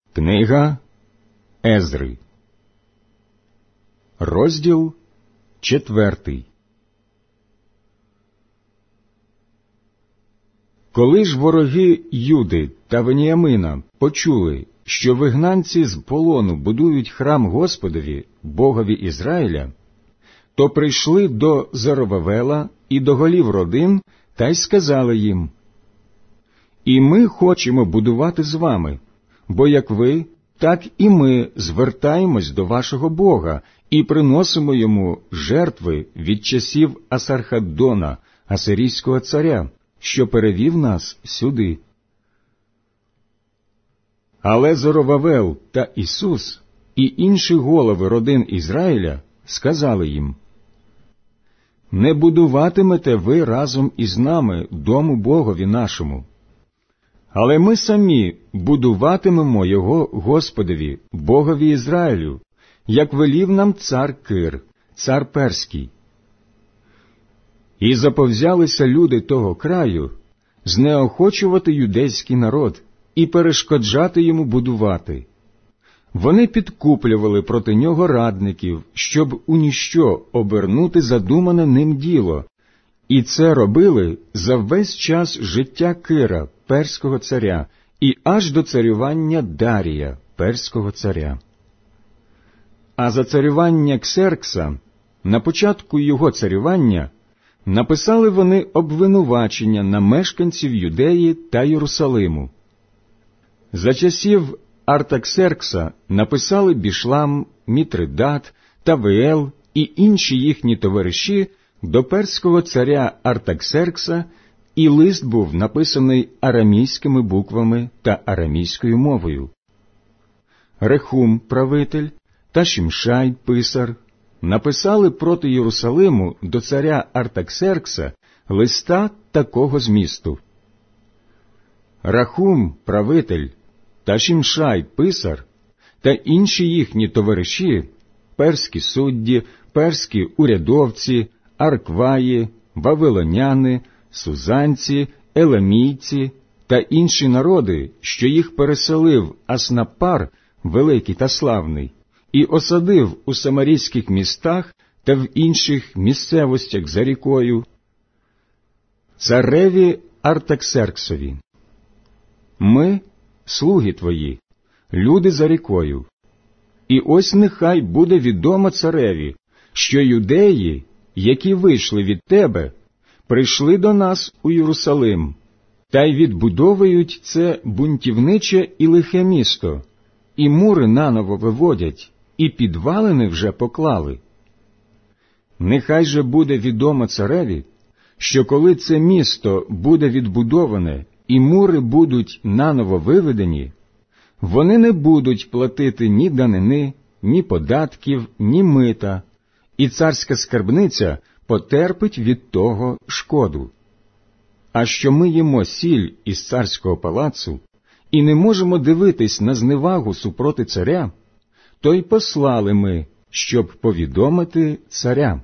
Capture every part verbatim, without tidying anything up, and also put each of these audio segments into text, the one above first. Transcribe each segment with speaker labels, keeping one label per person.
Speaker 1: Книга Ездри, розділ четвертий. Коли ж вороги Юди та Веніямина почули, що вигнанці з полону будують храм Господові, Богові Ізраїля, то прийшли до Зоровавела і до голів родин та й сказали їм: «І ми хочемо будувати з вами, бо як ви, так і ми звертаємось до вашого Бога і приносимо йому жертви від часів Асархаддона, асирійського царя, що перевів нас сюди». Але Зоровавел та Ісус і інші голови родин Ізраїля сказали їм: «Не будуватимете ви разом із нами дому Богові нашому, але ми самі будуватимемо його Господові, Богові Ізраїлю, як велів нам цар Кир, цар Перський». І заповзялися люди того краю знеохочувати юдейський народ і перешкоджати йому будувати. Вони підкуплювали проти нього радників, щоб у ніщо обернути задумане ним діло, і це робили за весь час життя Кира, перського царя, і аж до царювання Дарія, перського царя. А за царювання Ксеркса, на початку його царювання, написали вони обвинувачення на мешканців Юдеї та Єрусалиму. За часів Артаксеркса написали Бішлам, Мітридат, Тавеел і інші їхні товариші до перського царя Артаксеркса, і лист був написаний арамійськими буквами та арамійською мовою. Рехум, правитель, та Шімшай, писар, написали проти Єрусалиму до царя Артаксеркса листа такого змісту: Рахум, правитель, та Шімшай, писар, та інші їхні товариші, перські судді, перські урядовці, аркваї, вавилоняни, сузанці, еламійці та інші народи, що їх переселив Аснапар, великий та славний, і осадив у самарійських містах та в інших місцевостях за рікою, цареві Артаксерксові: ми, слуги твої, люди за рікою, і ось нехай буде відомо цареві, що юдеї, які вийшли від тебе, прийшли до нас у Єрусалим, та й відбудовують це бунтівниче і лихе місто, і мури наново виводять, і підвалини вже поклали. Нехай же буде відомо цареві, що коли це місто буде відбудоване і мури будуть наново виведені, вони не будуть платити ні данини, ні податків, ні мита, і царська скарбниця потерпить від того шкоду. А що ми їмо сіль із царського палацу і не можемо дивитись на зневагу супроти царя, то й послали ми, щоб повідомити царя.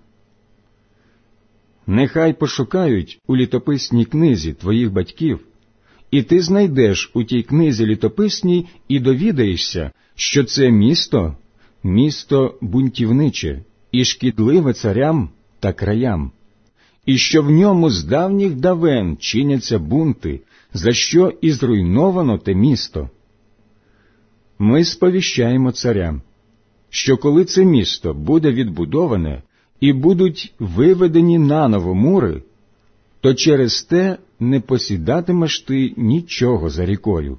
Speaker 1: Нехай пошукають у літописній книзі твоїх батьків, і ти знайдеш у тій книзі літописній і довідаєшся, що це місто – місто бунтівниче і шкідливе царям та краям, і що в ньому з давніх давен чиняться бунти, за що і зруйновано те місто. Ми сповіщаємо царям, що коли це місто буде відбудоване і будуть виведені наново мури, то через те не посідатимеш ти нічого за рікою.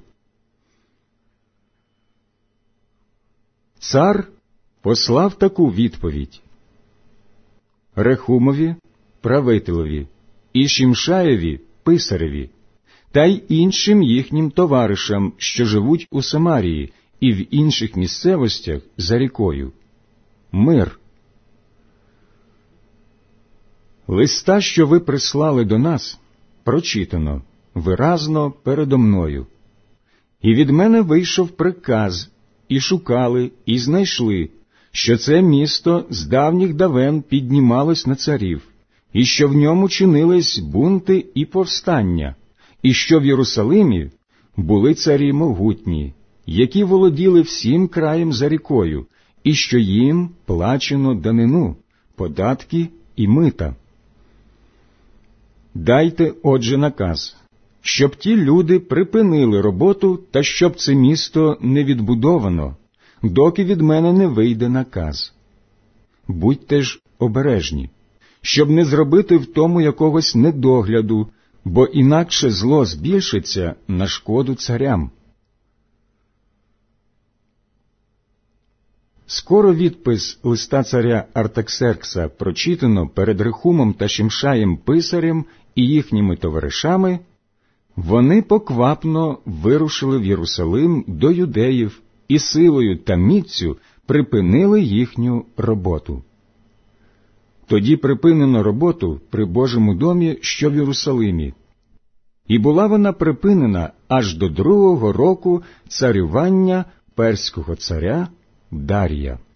Speaker 1: Цар послав таку відповідь Рехумові, правителеві, і Шімшаєві, писареві, та й іншим їхнім товаришам, що живуть у Самарії і в інших місцевостях за рікою: мир. Листа, що ви прислали до нас, прочитано виразно передо мною. І від мене вийшов приказ, і шукали, і знайшли, що це місто з давніх давен піднімалось на царів, і що в ньому чинились бунти і повстання, і що в Єрусалимі були царі могутні, які володіли всім краєм за рікою, і що їм плачено данину, податки і мита. Дайте, отже, наказ, щоб ті люди припинили роботу та щоб це місто не відбудовано, доки від мене не вийде наказ. Будьте ж обережні, щоб не зробити в тому якогось недогляду, бо інакше зло збільшиться на шкоду царям. Скоро відпис листа царя Артаксеркса прочитано перед Рехумом та Шимшаєм писарем і їхніми товаришами, вони поквапно вирушили в Єрусалим до юдеїв і силою та міццю припинили їхню роботу. Тоді припинено роботу при Божому домі, що в Єрусалимі. І була вона припинена аж до другого року царювання перського царя Дарія.